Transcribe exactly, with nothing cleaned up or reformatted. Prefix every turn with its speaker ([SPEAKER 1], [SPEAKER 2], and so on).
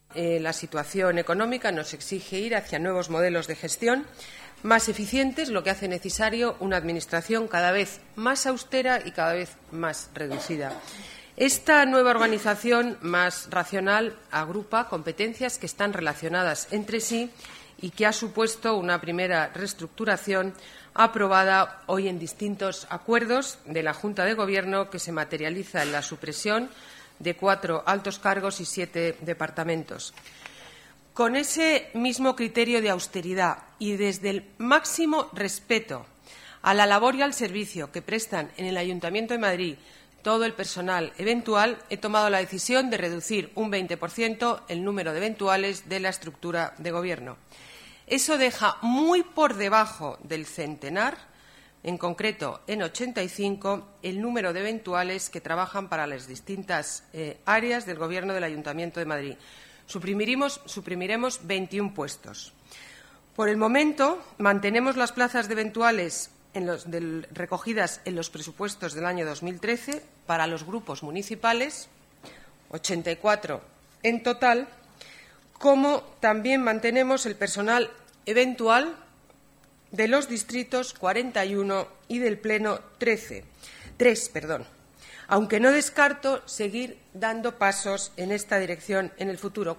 [SPEAKER 1] Eh, la situación económica nos exige ir hacia nuevos modelos de gestión más eficientes, lo que hace necesario una Administración cada vez más austera y cada vez más reducida. Esta nueva organización más racional agrupa competencias que están relacionadas entre sí y que ha supuesto una primera reestructuración aprobada hoy en distintos acuerdos de la Junta de Gobierno, que se materializa en la supresión de cuatro altos cargos y siete departamentos. Con ese mismo criterio de austeridad y desde el máximo respeto a la labor y al servicio que prestan en el Ayuntamiento de Madrid todo el personal eventual, he tomado la decisión de reducir un veinte por ciento el número de eventuales de la estructura de Gobierno. Eso deja muy por debajo del centenar, en concreto en ochenta y cinco, el número de eventuales que trabajan para las distintas eh, áreas del Gobierno del Ayuntamiento de Madrid. Suprimiremos, suprimiremos veintiún puestos. Por el momento, mantenemos las plazas de eventuales en los, del, recogidas en los presupuestos del año dos mil trece para los grupos municipales, ochenta y cuatro en total, como también mantenemos el personal eventual de los distritos cuarenta y uno y del Pleno trece, tres, perdón, aunque no descarto seguir dando pasos en esta dirección en el futuro.